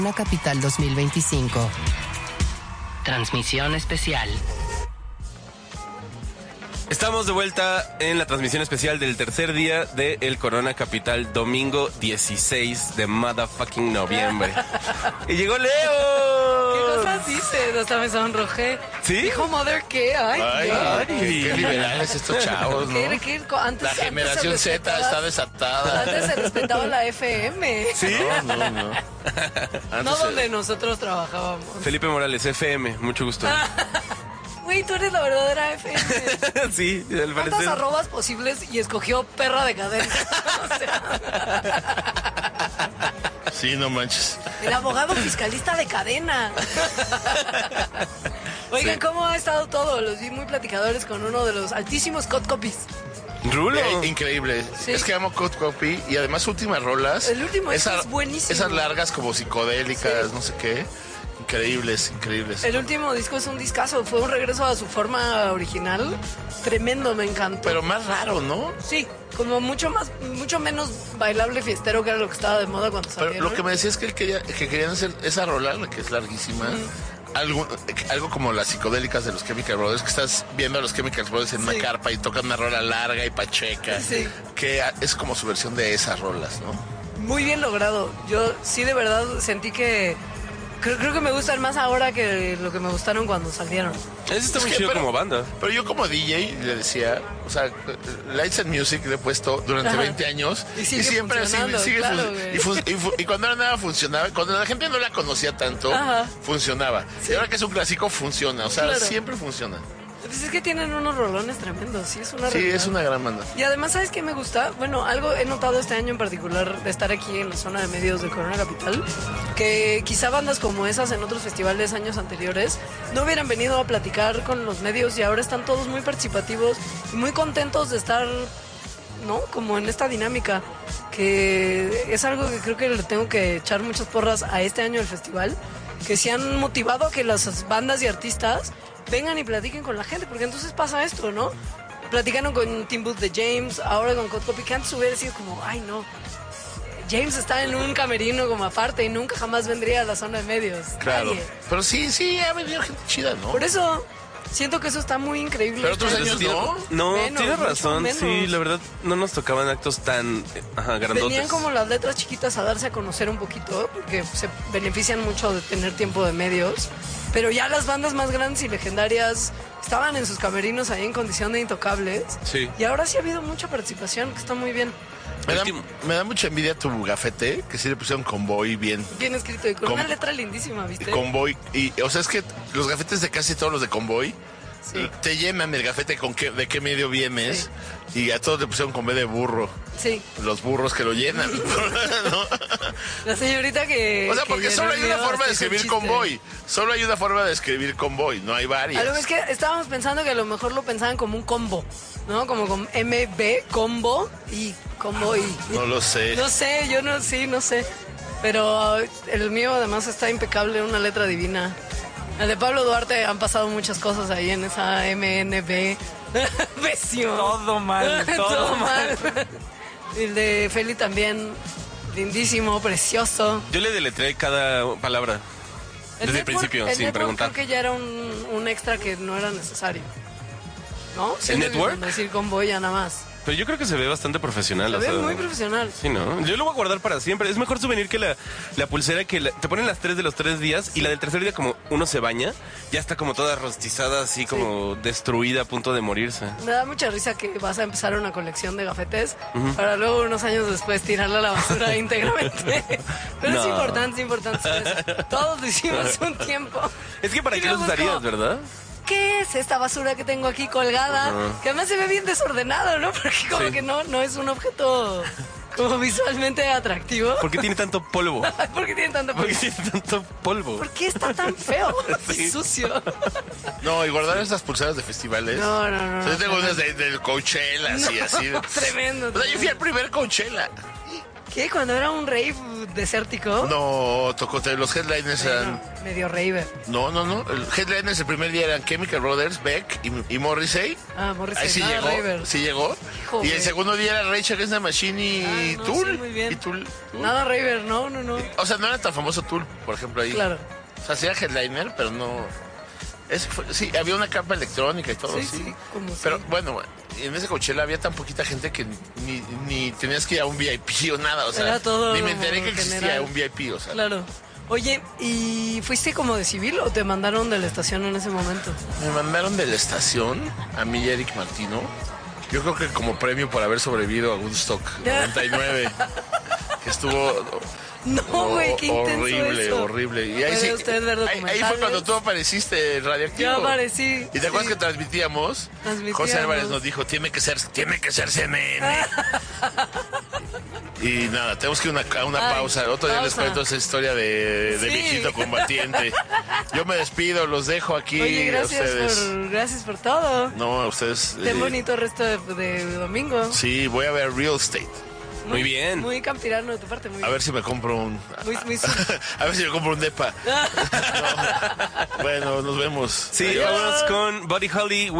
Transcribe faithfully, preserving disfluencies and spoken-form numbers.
Corona Capital dos mil veinticinco. Transmisión especial. Estamos de vuelta en la transmisión especial del tercer día de El Corona Capital, domingo dieciséis de motherfucking noviembre. ¡Y llegó Leo! ¿Qué cosas dices? Hasta me sonrojé. ¿Sí? ¿Dijo Mother qué? Ay, Ay, qué, ay, qué, qué liberales estos chavos, ¿no? ¿Qué, qué, antes, La generación antes se Z está desatada. Antes se respetaba la F M. ¿Sí? No, no, no. Antes No se- donde nosotros trabajábamos. Felipe Morales, F M, mucho gusto. Güey, tú eres la verdadera F M. Sí, al ¿Cuántas parecer. arrobas posibles? Y escogió perra de cadena. O sea, Sí, no manches. el abogado fiscalista de cadena. Oigan, Sí. ¿cómo ha estado todo? Los vi muy platicadores con uno de los altísimos cut copies. Rulo. Eh, increíble. Sí. Es que amo Cut Copy y además últimas rolas. El último esa- es buenísimo. Esas largas como psicodélicas, Sí. no sé qué. Increíbles, increíbles. El último disco es un discazo, fue un regreso a su forma original. Tremendo, me encantó. Pero más raro, ¿no? Sí, como mucho más, mucho menos bailable fiestero que era lo que estaba de moda cuando Pero salieron. lo que me decía es que, él quería, que querían hacer esa rola, la que es larguísima. Algo, algo como las psicodélicas de los Chemical Brothers, que estás viendo a los Chemical Brothers en Sí. una carpa y tocan una rola larga y pacheca. Sí. Que es como su versión de esas rolas, ¿no? Muy bien logrado. Yo sí de verdad sentí que creo, creo que me gustan más ahora que lo que me gustaron cuando salieron. Ese está Es muy que, chido pero- como banda. Pero yo como D J le decía, o sea, Lights and Music le he puesto durante Ajá. veinte años Y sigue siempre funcionando, sigue claro, fun- güey. y, fun- y fu- y cuando era nada funcionaba, cuando la gente no la conocía tanto, Ajá. funcionaba. Sí. Y ahora que es un clásico funciona, o sea, Claro. siempre funciona. Pues es que tienen unos rolones tremendos, sí, es una Sí, realidad. es una gran banda. Y además, ¿sabes qué me gusta? Bueno, algo he notado este año en particular de estar aquí en la zona de medios de Corona Capital, que quizá bandas como esas en otros festivales años anteriores no hubieran venido a platicar con los medios y ahora están todos muy participativos y muy contentos de estar, ¿no? Como en esta dinámica, que es algo que creo que le tengo que echar muchas porras a este año del festival, que se han motivado a que las bandas y artistas vengan y platiquen con la gente, porque entonces pasa esto, ¿no? Platicaron con Tim Booth de James, ahora con Cut Copy, que antes hubiera sido como, ay no, James está en un camerino como aparte y nunca jamás vendría a la zona de medios. Claro. Nadie. Pero sí, sí, ha venido gente chida, ¿no? Por eso siento que eso está muy increíble. Pero otros Este años año. no. No, Menos, tienes mucho razón. menos. Sí, la verdad, no nos tocaban actos tan eh, ajá, grandotes. Venían como las letras chiquitas a darse a conocer un poquito, porque se benefician mucho de tener tiempo de medios. Pero ya las bandas más grandes y legendarias estaban en sus camerinos ahí en condición de intocables. Sí. Y ahora sí ha habido mucha participación, que está muy bien. Me da, Último. me da mucha envidia tu gafete, que sí le pusieron convoy bien. Bien escrito y con Com- una letra lindísima, ¿viste? Convoy. Y, o sea, es que los gafetes de casi todos los de convoy y te llenan el gafete con qué, de qué medio vienes. Y a todos le pusieron con B de burro. Sí. Los burros que lo llenan. ¿no? La señorita que... O sea, que porque solo hay una llenó forma de hasta hizo escribir chiste. convoy. Solo hay una forma de escribir convoy, no hay A varias. lo que es que estábamos pensando que a lo mejor lo pensaban como un combo, ¿no? Como con M B, combo y combo y... No lo sé. No sé, yo no, sí, no sé. Pero el mío además está impecable, una letra divina. El de Pablo Duarte han pasado muchas cosas ahí en esa M N B. Pésimo. Todo mal, todo mal. El de Feli también, lindísimo, precioso. Yo le deletré cada palabra. Desde el network- principio, el sin network preguntar. Creo que ya era un, un extra que no era necesario. ¿No? ¿El network? Decir convoy ya nada más. Pero yo creo que se ve bastante profesional. Se o ve sea, muy profesional. Sí, ¿no? Yo lo voy a guardar para siempre. Es mejor souvenir que la, la pulsera que la- te ponen las tres de los tres días y la del tercer día como uno se baña, ya está como toda rostizada, así como destruida, a punto de morirse. Me da mucha risa que vas a empezar una colección de gafetes para luego unos años después tirarla a la basura íntegramente. Pero es No. importante, es importante hacer eso. Todos lo hicimos un tiempo. Es que para Y qué los luego es usarías, como, ¿verdad? ¿qué es esta basura que tengo aquí colgada? Ajá. Que además se ve bien desordenado, ¿no? Porque como Sí. que no, no es un objeto como visualmente atractivo. ¿Por qué tiene tanto polvo? ¿Por qué tiene tanto ¿Por qué polvo? tiene tanto polvo? ¿Por qué está tan feo Sí. y sucio? No, y guardar estas pulseras de festivales. No, no, no. O sea, yo tengo no. unas de- del Coachella, así, No, así. tremendo, O sea, yo fui al primer Coachella. ¿Qué? Cuando era un rave desértico. No, tocó, los headliners Bueno, eran... medio raver. No, no, no. El headliners el primer día eran Chemical Brothers, Beck y, y Morrissey. Ah, Morrissey, Ahí sí nada llegó, raver. sí llegó. Hijo, y el güey. segundo día era Rage Against the Machine y Ah, no, Tool. sí, muy bien. Y Tool. Tool. Nada raver, no, no, no. O sea, no era tan famoso Tool, por ejemplo, ahí. Claro. O sea, sí era headliner, pero no... Ese fue- sí, había una capa electrónica y todo, Sí, sí. sí, como Pero sí. bueno, en ese Coachella había tan poquita gente que ni, ni tenías que ir a un V I P o nada, o sea, Era todo ni me enteré como que existía general. un V I P, o sea. Claro. Oye, ¿y fuiste como de civil o te mandaron de la estación en ese momento? Me mandaron de la estación a mí y a Eric Martino. Yo creo que como premio por haber sobrevivido a Woodstock noventa y nueve, que estuvo No, güey, qué intenso horrible, eso. horrible. Y ahí, Puede sí, usted ver ahí, ahí fue documentales. cuando tú apareciste en Radioactivo. Yo aparecí. ¿Y te acuerdas sí. que transmitíamos? Transmitíamos. José Álvarez nos dijo, tiene que ser, tiene que ser C N N. Y nada, tenemos que ir una- a una Ay, pausa. Otro día les pausa. cuento esa historia de, de Sí. viejito combatiente. Yo me despido, los dejo aquí Oye, a gracias ustedes. por, gracias por todo. No, a ustedes. Ten eh, bonito resto de, de domingo. Sí, voy a ver Real Estate. Muy bien. Muy campirano de tu parte, muy A bien. ver si me compro un. Muy, muy su- A ver si me compro un depa. No. Bueno, nos vemos. Sí, Adiós. vámonos con Buddy Holly.